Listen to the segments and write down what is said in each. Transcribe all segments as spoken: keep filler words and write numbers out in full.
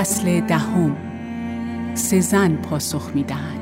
فصل دهم. سه زن پاسخ می‌دهند.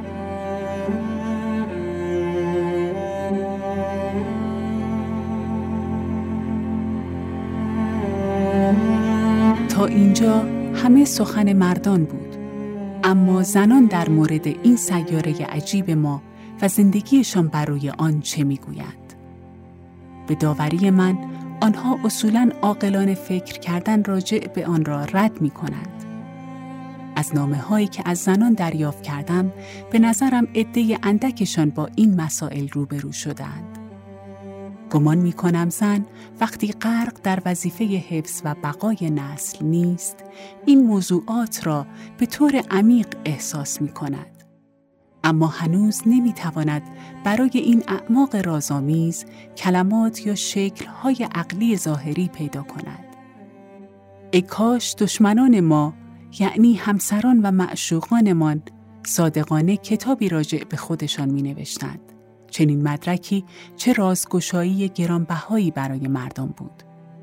تا اینجا همه سخن مردان بود، اما زنان در مورد این سیاره عجیب ما و زندگیشان برای آن چه میگویند؟ به داوری من آنها اصولاً عاقلانه فکر کردن راجع به آن را رد می کنند. از نامه هایی که از زنان دریافت کردم به نظرم عده اندکشان با این مسائل روبرو شدند. گمان می کنم زن وقتی غرق در وظیفه حفظ و بقای نسل نیست، این موضوعات را به طور عمیق احساس می کند. اما هنوز نمی تواند برای این اعماق رازآمیز کلمات یا شکل‌های عقلی ظاهری پیدا کند. ای کاش دشمنان ما، یعنی همسران و معشوقانمان، صادقانه کتابی راجع به خودشان می نوشتند. چنین مدرکی چه رازگشایی گرانبهایی برای مردم بود.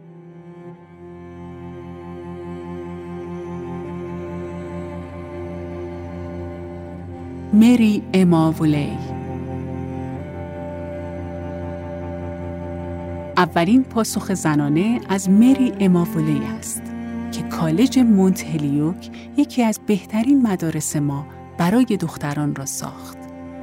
مری اما وولی. اولین پاسخ زنانه از مری اما وولی است که کالج مونت هلیوک یکی از بهترین مدارس ما برای دختران را ساخت.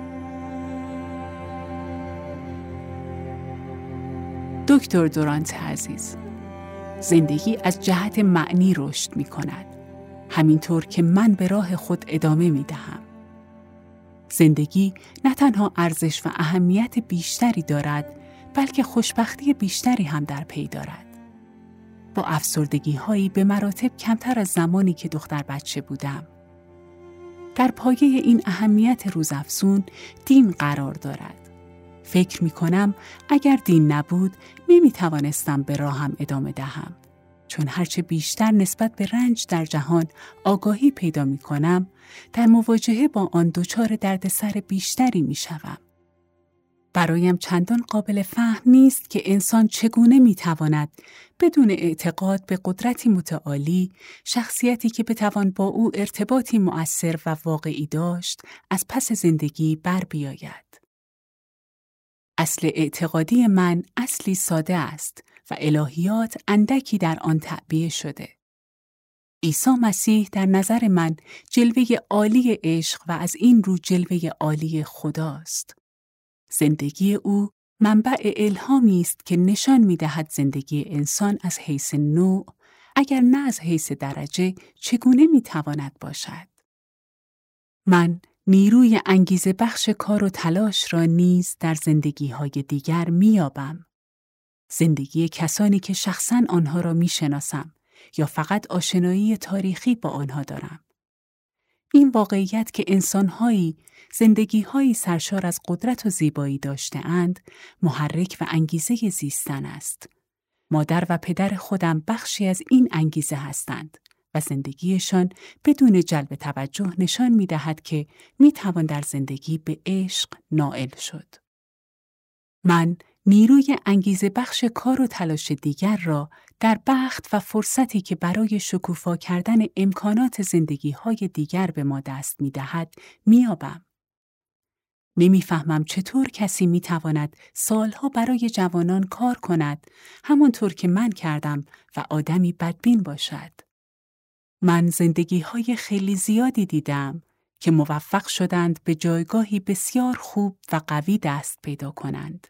دکتر دورانت عزیز، زندگی از جهت معنی رشد می کند، همینطور که من به راه خود ادامه می دهم. زندگی نه تنها ارزش و اهمیت بیشتری دارد، بلکه خوشبختی بیشتری هم در پی دارد. با افسردگی هایی به مراتب کمتر از زمانی که دختر بچه بودم. در پایه این اهمیت روزافزون دین قرار دارد. فکر می کنم اگر دین نبود نمی توانستم به راهم ادامه دهم. چون هرچه بیشتر نسبت به رنج در جهان آگاهی پیدا می کنم، در مواجهه با آن دچار دردسر بیشتری می شوم. برایم چندان قابل فهم نیست که انسان چگونه می تواند بدون اعتقاد به قدرتی متعالی، شخصیتی که بتوان با او ارتباطی مؤثر و واقعی داشت، از پس زندگی بر بیاید. اصل اعتقادی من اصلی ساده است و الهیات اندکی در آن تعبیه شده. عیسی مسیح در نظر من جلوه عالی عشق و از این رو جلوه عالی خداست. زندگی او منبع الهامی است که نشان می‌دهد زندگی انسان از حیث نوع، اگر نه از حیث درجه، چگونه می‌تواند باشد. من نیروی انگیزه بخش کار و تلاش را نیز در زندگی‌های دیگر می‌یابم. زندگی کسانی که شخصاً آنها را می‌شناسم یا فقط آشنایی تاریخی با آنها دارم. این واقعیت که انسان‌هایی زندگی‌هایی سرشار از قدرت و زیبایی داشته‌اند، محرک و انگیزه زیستن است. مادر و پدر خودم بخشی از این انگیزه هستند و زندگیشان بدون جلب توجه نشان می‌دهد که می‌توان در زندگی به عشق نائل شد. من نیروی انگیزه بخش کار و تلاش دیگر را در بخت و فرصتی که برای شکوفا کردن امکانات زندگی‌های دیگر به ما دست می‌دهد می‌یابم. نمی‌فهمم چطور کسی می‌تواند سالها برای جوانان کار کند، همانطور که من کردم و آدمی بدبین باشد. من زندگی‌های خیلی زیادی دیدم که موفق شدند به جایگاهی بسیار خوب و قوی دست پیدا کنند.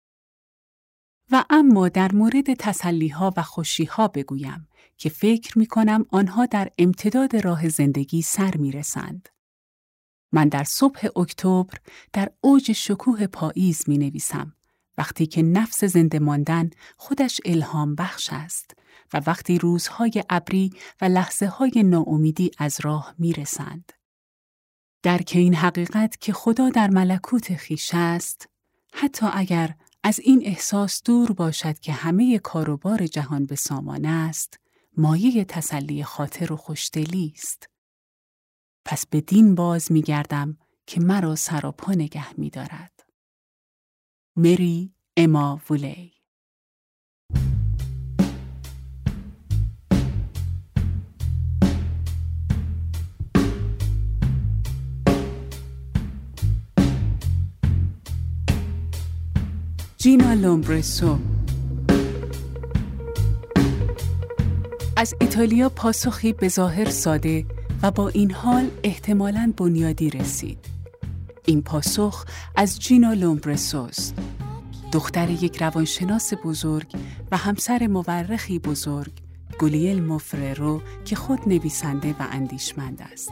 و اما در مورد تسلی‌ها و خوشی‌ها بگویم که فکر می‌کنم آنها در امتداد راه زندگی سر می‌رسند. من در صبح اکتبر در اوج شکوه پاییز می‌نویسم، وقتی که نفس زنده ماندن خودش الهام بخش است و وقتی روزهای ابری و لحظه‌های ناامیدی از راه می‌رسند. درک این حقیقت که خدا در ملکوت خویش است، حتی اگر از این احساس دور باشد که همه کار و بار جهان به سامان است، مایه تسلی خاطر و خوشدلی است. پس به دین باز می گردم که مرا سراپا نگه می دارد. مری اما وولی. جینا لومبرسو. از ایتالیا پاسخی به ظاهر ساده و با این حال احتمالاً بنیادی رسید. این پاسخ از جینا لومبرسو است، دختر یک روانشناس بزرگ و همسر مورخی بزرگ، گولیلمو فررو، که خود نویسنده و اندیشمند است.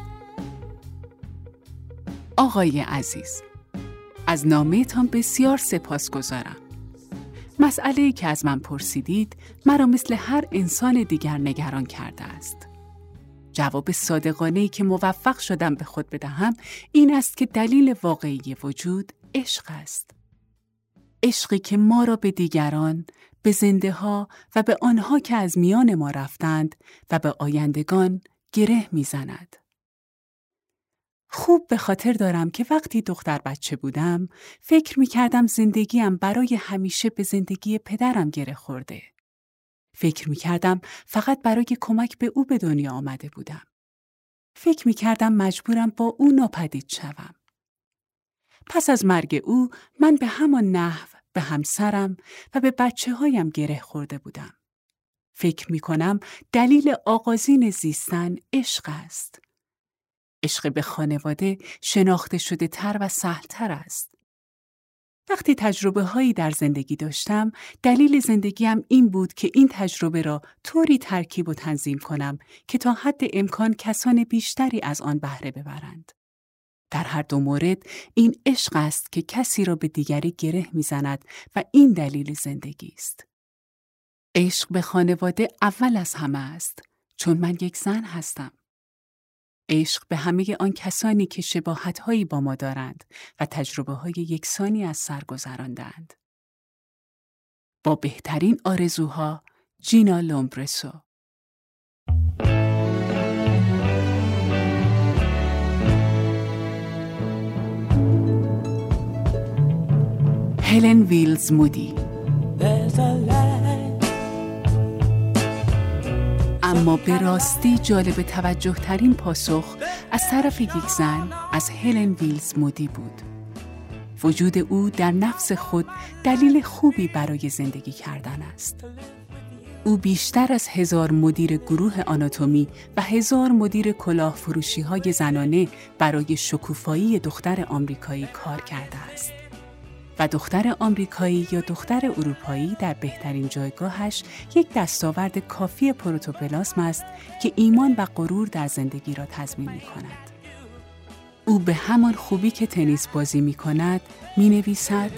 آقای عزیز، از نامه‌تان بسیار سپاسگزارم. مسئله‌ای که از من پرسیدید مرا مثل هر انسان دیگر نگران کرده است. جواب صادقانه‌ای که موفق شدم به خود بدهم این است که دلیل واقعی وجود عشق است. عشقی که ما را به دیگران، به زنده‌ها و به آنها که از میان ما رفتند و به آیندگان گره می‌زند. خوب به خاطر دارم که وقتی دختر بچه بودم فکر می‌کردم زندگیم برای همیشه به زندگی پدرم گره خورده. فکر می‌کردم فقط برای کمک به او به دنیا آمده بودم. فکر می‌کردم مجبورم با او ناپدید شوم. پس از مرگ او من به همان نحو به همسرم و به بچه‌هایم گره خورده بودم. فکر می‌کنم دلیل آغازین زیستن عشق است. عشق به خانواده شناخته شده تر و سهل تر است. وقتی تجربه هایی در زندگی داشتم، دلیل زندگیم این بود که این تجربه را طوری ترکیب و تنظیم کنم که تا حد امکان کسان بیشتری از آن بهره ببرند. در هر دو مورد این عشق است که کسی را به دیگری گره می‌زند و این دلیل زندگی است. عشق به خانواده اول از همه است، چون من یک زن هستم. عشق به همه آن کسانی که شباهت‌هایی با ما دارند و تجربه‌های یکسانی از سر گذراندند. با بهترین آرزوها، جینا لومبرسو. هلن ویلز مودی. اما به راستی جالب توجه ترین پاسخ از طرف یک زن از هلن ویلز مودی بود. وجود او در نفس خود دلیل خوبی برای زندگی کردن است. او بیشتر از هزار مدیر گروه آناتومی و هزار مدیر کلاه فروشی های زنانه برای شکوفایی دختر آمریکایی کار کرده است. و دختر آمریکایی یا دختر اروپایی در بهترین جایگاهش یک دستاورد کافی پروتوپلاسم است که ایمان و غرور در زندگی را تضمین می کند. او به همان خوبی که تنیس بازی می کند می نویسد: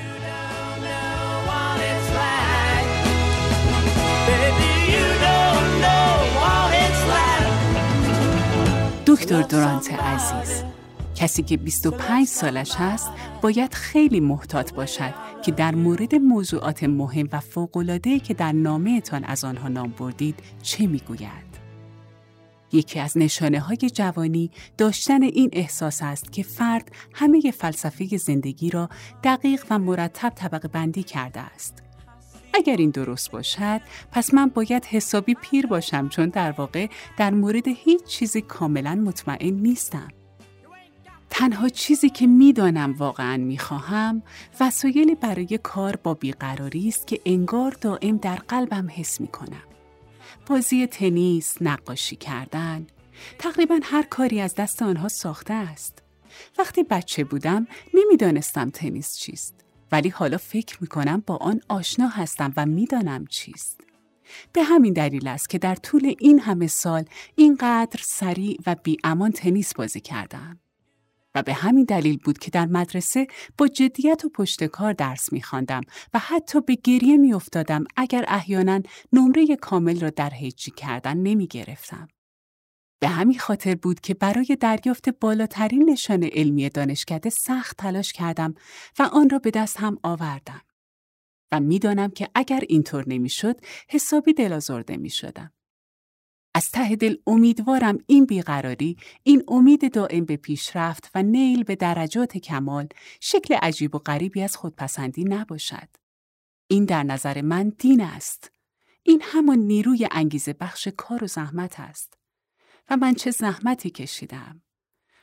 دکتر دورانت عزیز، کسی که بیست و پنج سالش هست باید خیلی محتاط باشد که در مورد موضوعات مهم و فوق‌العاده‌ای که در نامه‌تان از آنها نام بردید چه میگوید. یکی از نشانه‌های جوانی داشتن این احساس است که فرد همه فلسفه زندگی را دقیق و مرتب طبقه بندی کرده است. اگر این درست باشد، پس من باید حسابی پیر باشم، چون در واقع در مورد هیچ چیزی کاملاً مطمئن نیستم. تنها چیزی که میدانم واقعاً میخواهم وسایلی برای کار با بیقراری است که انگار دائم در قلبم حس میکنم. بازی تنیس، نقاشی کردن، تقریباً هر کاری از دست آنها ساخته است. وقتی بچه بودم نمیدانستم تنیس چیست، ولی حالا فکر میکنم با آن آشنا هستم و میدانم چیست. به همین دلیل است که در طول این همه سال اینقدر سریع و بی امان تنیس بازی کردم. و به همین دلیل بود که در مدرسه با جدیت و پشتکار درس می‌خواندم و حتی به گریه می‌افتادم اگر احیانا نمره کامل را در هجی کردن نمی‌گرفتم. به همین خاطر بود که برای دریافت بالاترین نشان علمی دانشکده سخت تلاش کردم و آن را به دست هم آوردم. و می‌دانم که اگر اینطور نمی‌شد حسابی دل‌آزرده می‌شدم. از ته دل امیدوارم این بیقراری، این امید دائم به پیشرفت و نیل به درجات کمال شکل عجیب و غریبی از خودپسندی نباشد. این در نظر من دین است. این همان نیروی انگیزه بخش کار و زحمت است. و من چه زحمتی کشیدم.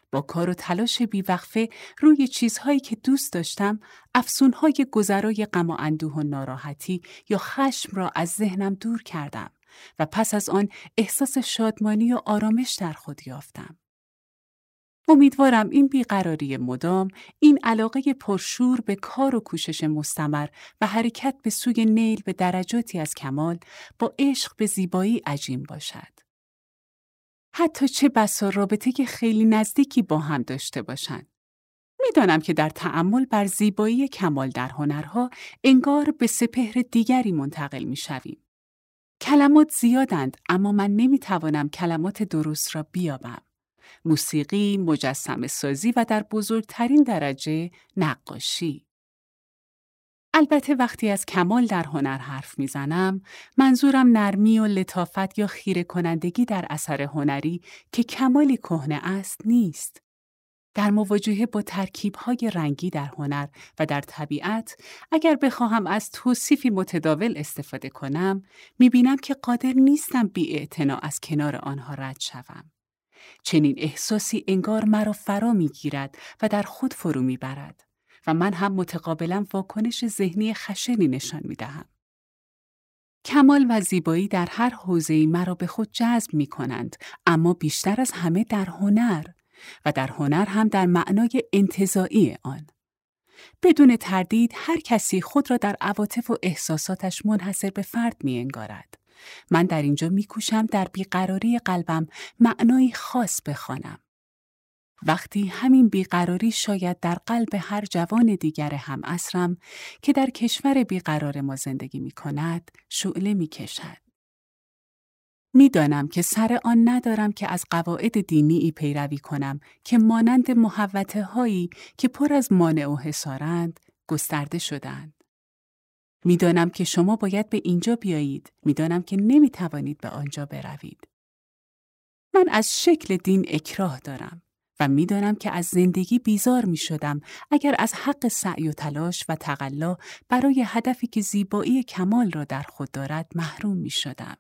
با کار و تلاش بیوقفه روی چیزهایی که دوست داشتم، افسونهای گذرای غم و اندوه و ناراحتی یا خشم را از ذهنم دور کردم و پس از آن احساس شادمانی و آرامش در خود یافتم. امیدوارم این بیقراری مدام، این علاقه پرشور به کار و کوشش مستمر و حرکت به سوی نیل به درجاتی از کمال با عشق به زیبایی عجین باشد. حتی چه بسا رابطه که خیلی نزدیکی با هم داشته باشند. میدانم که در تأمل بر زیبایی کمال در هنرها انگار به سپهر دیگری منتقل میشویم. کلمات زیادند اما من نمیتوانم کلمات درست را بیابم. موسیقی، مجسمه سازی و در بزرگترین درجه نقاشی. البته وقتی از کمال در هنر حرف میزنم، منظورم نرمی و لطافت یا خیره کنندگی در اثر هنری که کمالی کهنه است نیست. در مواجهه با ترکیب‌های رنگی در هنر و در طبیعت، اگر بخواهم از توصیفی متداول استفاده کنم، میبینم که قادر نیستم بی‌اعتنا از کنار آنها رد شوم. چنین احساسی انگار مرا فرا میگیرد و در خود فرو میبرد و من هم متقابلا واکنش ذهنی خشنی نشان میدهم. کمال و زیبایی در هر حوزه‌ای مرا به خود جذب میکنند، اما بیشتر از همه در هنر و در هنر هم در معنای انتزاعی آن. بدون تردید هر کسی خود را در عواطف و احساساتش منحصر به فرد می‌انگارد. من در اینجا می‌کوشم در بیقراری قلبم معنایی خاص بخوانم. وقتی همین بیقراری شاید در قلب هر جوان دیگر هم عصرم که در کشور بیقرار ما زندگی می‌کند شعله می‌کشد. می‌دانم که سر آن ندارم که از قواعد دینی پیروی کنم که مانند محوطه هایی که پر از مانع و حصارند گسترده شدند. می‌دانم که شما باید به اینجا بیایید، می‌دانم که نمی‌توانید به آنجا بروید. من از شکل دین اکراه دارم و می‌دانم که از زندگی بیزار می‌شدم اگر از حق سعی و تلاش و تقلا برای هدفی که زیبایی کمال را در خود دارد محروم می‌شدم.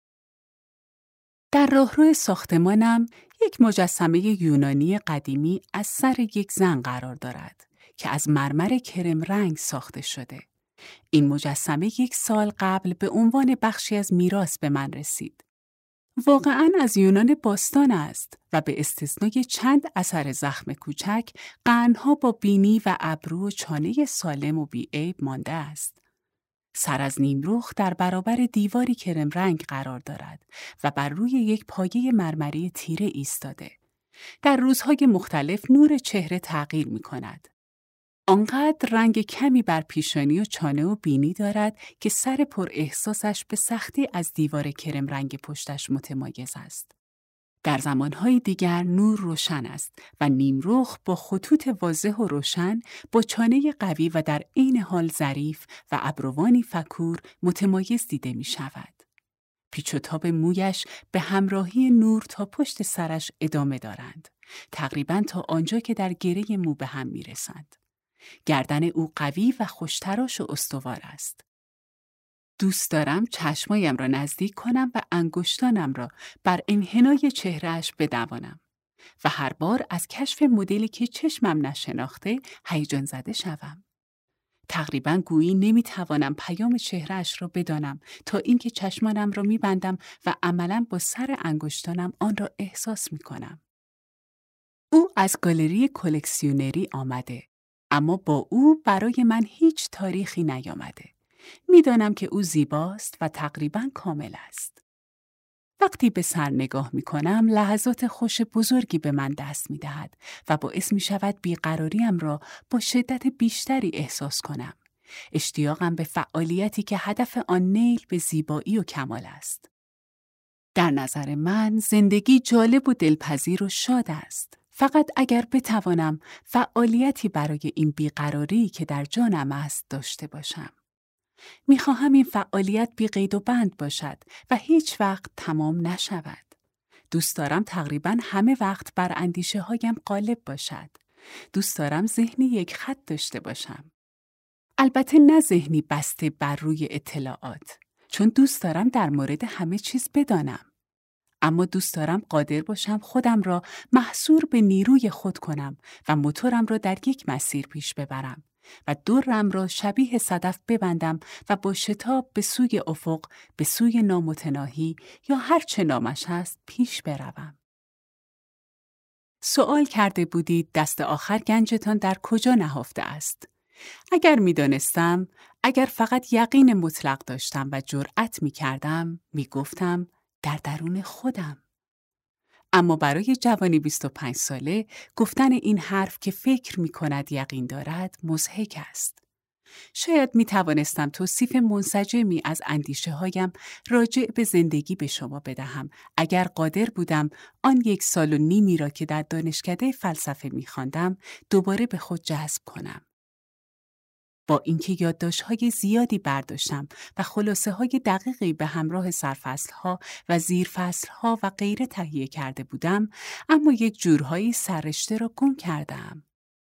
در راهرو ساختمانم یک مجسمه یونانی قدیمی از سر یک زن قرار دارد که از مرمر کرم رنگ ساخته شده. این مجسمه یک سال قبل به عنوان بخشی از میراث به من رسید. واقعاً از یونان باستان است و به استثنای چند اثر زخم کوچک، قرنها با بینی و ابرو و چانه سالم و بی‌عیب مانده است. سر از نیمرخ در برابر دیواری کرم رنگ قرار دارد و بر روی یک پایه مرمری تیره ایستاده. در روزهای مختلف نور چهره تغییر می کند. آنقدر رنگ کمی بر پیشانی و چانه و بینی دارد که سر پر احساسش به سختی از دیوار کرم رنگ پشتش متمایز است. در زمانهای دیگر نور روشن است و نیمرخ با خطوط واضح و روشن، با چانه قوی و در عین حال ظریف و ابروانی فکور متمایز دیده می شود. پیچ و تاب مویش به همراهی نور تا پشت سرش ادامه دارند، تقریباً تا آنجا که در گره مو به هم می رسند. گردن او قوی و خوشتراش و استوار است. دوست دارم چشمایم را نزدیک کنم و انگشتانم را بر انحنای چهرهش بدوانم و هر بار از کشف مدلی که چشمم نشناخته هیجان زده شوم. تقریباً گویی نمیتوانم پیام چهرهش را بدانم تا اینکه چشمانم را میبندم و عملاً با سر انگشتانم آن را احساس میکنم. او از گالری کلکسیونری آمده، اما با او برای من هیچ تاریخی نیامده. میدانم که او زیباست و تقریباً کامل است. وقتی به سر نگاه می کنم، لحظات خوش بزرگی به من دست می دهد و باعث می شود بیقراریم را با شدت بیشتری احساس کنم. اشتیاقم به فعالیتی که هدف آن نیل به زیبایی و کمال است. در نظر من زندگی جالب و دلپذیر و شاد است. فقط اگر بتوانم فعالیتی برای این بیقراری که در جانم است داشته باشم. میخواهم این فعالیت بی قید و بند باشد و هیچ وقت تمام نشود. دوست دارم تقریباً همه وقت بر اندیشه هایم غالب باشد. دوست دارم ذهنی یک خط داشته باشم. البته نه ذهنی بسته بر روی اطلاعات، چون دوست دارم در مورد همه چیز بدانم. اما دوست دارم قادر باشم خودم را محصور به نیروی خود کنم و موتورم را در یک مسیر پیش ببرم و دورم را شبیه صدف ببندم و با شتاب به سوی افق، به سوی نامتناهی یا هر چه نامش هست پیش بروم. سوال کرده بودید دست آخر گنجتان در کجا نهفته است؟ اگر می دانستم، اگر فقط یقین مطلق داشتم و جرأت می کردم، می گفتم در درون خودم. اما برای جوانی بیست و پنج ساله گفتن این حرف که فکر می کند یقین دارد مضحک است. شاید می توانستم توصیف منسجمی از اندیشه هایم راجع به زندگی به شما بدهم اگر قادر بودم آن یک سال و نیمی را که در دانشکده فلسفه می خواندم دوباره به خود جذب کنم. با اینکه یادداشت‌های زیادی برداشتم و خلاصه های دقیقی به همراه سرفصل‌ها و زیرفصل‌ها و غیره تهیه کرده بودم، اما یک جورهایی سررشته را گم کردم.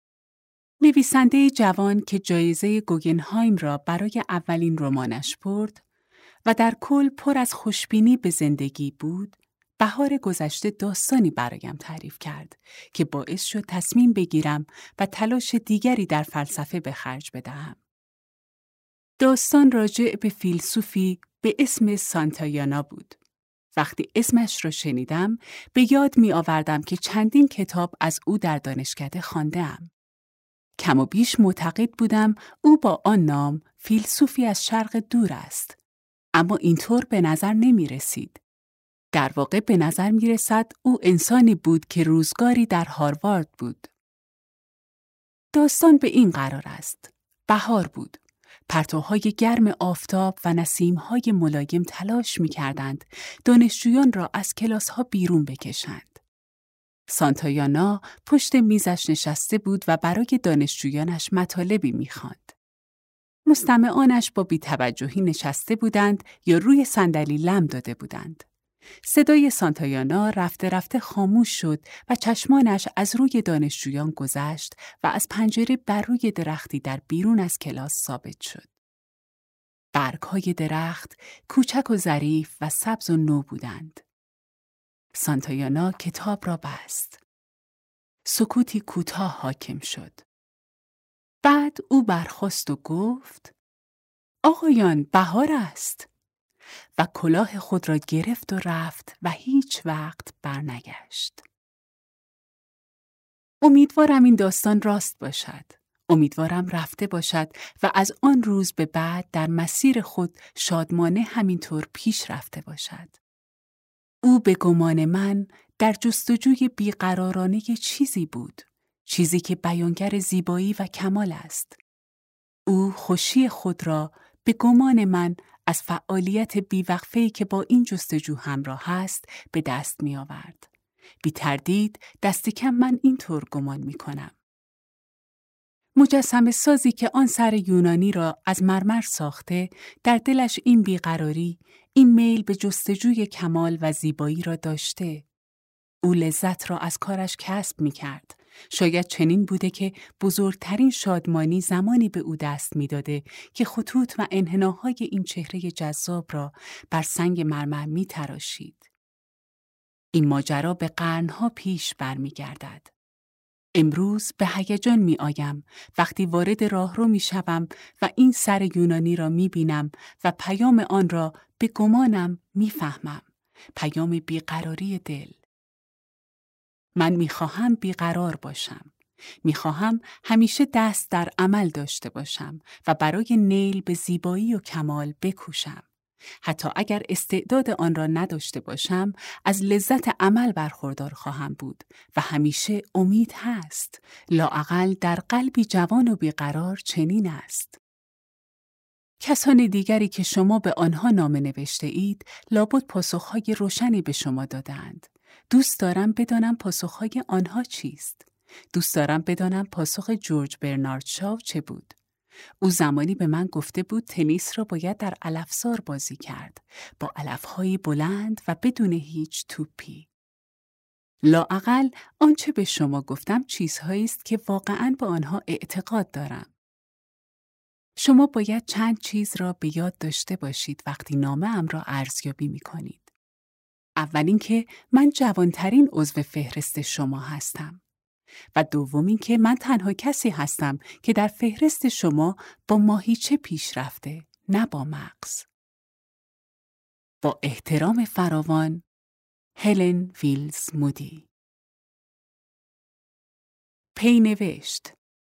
نویسنده جوان که جایزه گوگنهایم را برای اولین رمانش برد و در کل پر از خوشبینی به زندگی بود، بهار گذشته داستانی برایم تعریف کرد که باعث شد تصمیم بگیرم و تلاش دیگری در فلسفه به خرج بدهم. داستان راجع به فیلسوفی به اسم سانتایانا بود. وقتی اسمش را شنیدم، به یاد می آوردم که چندین کتاب از او در دانشکده خوانده‌ام. کم و بیش معتقد بودم او با آن نام فیلسوفی از شرق دور است. اما اینطور به نظر نمی رسید. در واقع به نظر می رسد او انسانی بود که روزگاری در هاروارد بود. داستان به این قرار است. بهار بود. پرتوهای گرم آفتاب و نسیم‌های ملایم تلاش می‌کردند دانشجویان را از کلاس‌ها بیرون بکشند. سانتایانا پشت میزش نشسته بود و برای دانشجویانش مطالبی می‌خواند. مستمعانش با بی‌توجهی نشسته بودند یا روی صندلی لم داده بودند. صدای سانتایانا رفته رفته خاموش شد و چشمانش از روی دانشجویان گذشت و از پنجره بر روی درختی در بیرون از کلاس ثابت شد. برگ‌های درخت کوچک و ظریف و سبز و نو بودند. سانتایانا کتاب را بست. سکوتی کوتاه حاکم شد. بعد او برخاست و گفت: آقایان، بهار است. و کلاه خود را گرفت و رفت و هیچ وقت برنگشت. امیدوارم این داستان راست باشد. امیدوارم رفته باشد و از آن روز به بعد در مسیر خود شادمانه همینطور پیش رفته باشد. او به گمان من در جستجوی بیقرارانه چیزی بود. چیزی که بیانگر زیبایی و کمال است. او خوشی خود را به گمان من از فعالیت بیوقفه‌ای که با این جستجو همراه است به دست می آورد. بی تردید دست کم من اینطور گمان می کنم. مجسمه سازی که آن سر یونانی را از مرمر ساخته، در دلش این بیقراری، این میل به جستجوی کمال و زیبایی را داشته. او لذت را از کارش کسب می کرد. شاید چنین بوده که بزرگترین شادمانی زمانی به او دست می داده که خطوط و انحناهای این چهره جذاب را بر سنگ مرمر می تراشید. این ماجرا به قرنها پیش برمی گردد. امروز به هیجان می آیم وقتی وارد راهرو می شوم و این سر یونانی را می بینم و پیام آن را به گمانم می فهمم. پیام بیقراری دل. من میخواهم بیقرار باشم. میخواهم همیشه دست در عمل داشته باشم و برای نیل به زیبایی و کمال بکوشم. حتی اگر استعداد آن را نداشته باشم، از لذت عمل برخوردار خواهم بود و همیشه امید هست. لااقل در قلبی جوان و بیقرار چنین است. کسان دیگری که شما به آنها نامه نوشته اید، لابد پاسخهای روشنی به شما دادند. دوست دارم بدانم پاسخهای آنها چیست. دوست دارم بدانم پاسخ جورج برنارد شاو چه بود. او زمانی به من گفته بود تنیس را باید در علفزار بازی کرد، با علفهای بلند و بدون هیچ توپی. لااقل آنچه به شما گفتم چیزهایی است که واقعاً به آنها اعتقاد دارم. شما باید چند چیز را به یاد داشته باشید وقتی نامه ام را ارزیابی می کنید. اول اینکه من جوانترین عضو فهرست شما هستم و دوم اینکه من تنها کسی هستم که در فهرست شما با ماهیچه پیش رفته، نه با مغز. با احترام فراوان، هلن ویلز مودی. پینوشت.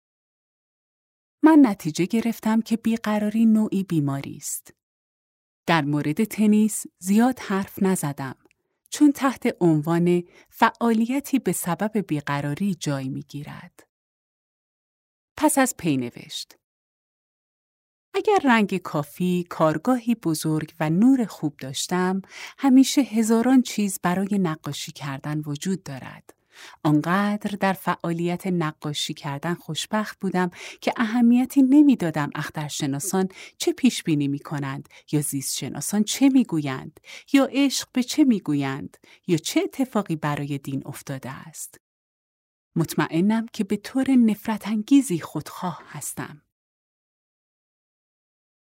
من نتیجه گرفتم که بیقراری نوعی بیماری است. در مورد تنیس زیاد حرف نزدم چون تحت عنوان فعالیتی به سبب بیقراری جای می‌گیرد. پس از پینوشت. اگر رنگ کافی، کارگاهی بزرگ و نور خوب داشتم، همیشه هزاران چیز برای نقاشی کردن وجود دارد. آنقدر در فعالیت نقاشی کردن خوشبخت بودم که اهمیتی نمیدادم اخترشناسان چه پیش بینی می کنند یا زیستشناسان چه می گویند یا عشق به چه می گویند یا چه اتفاقی برای دین افتاده است. مطمئنم که به طور نفرت انگیزی خودخواه هستم.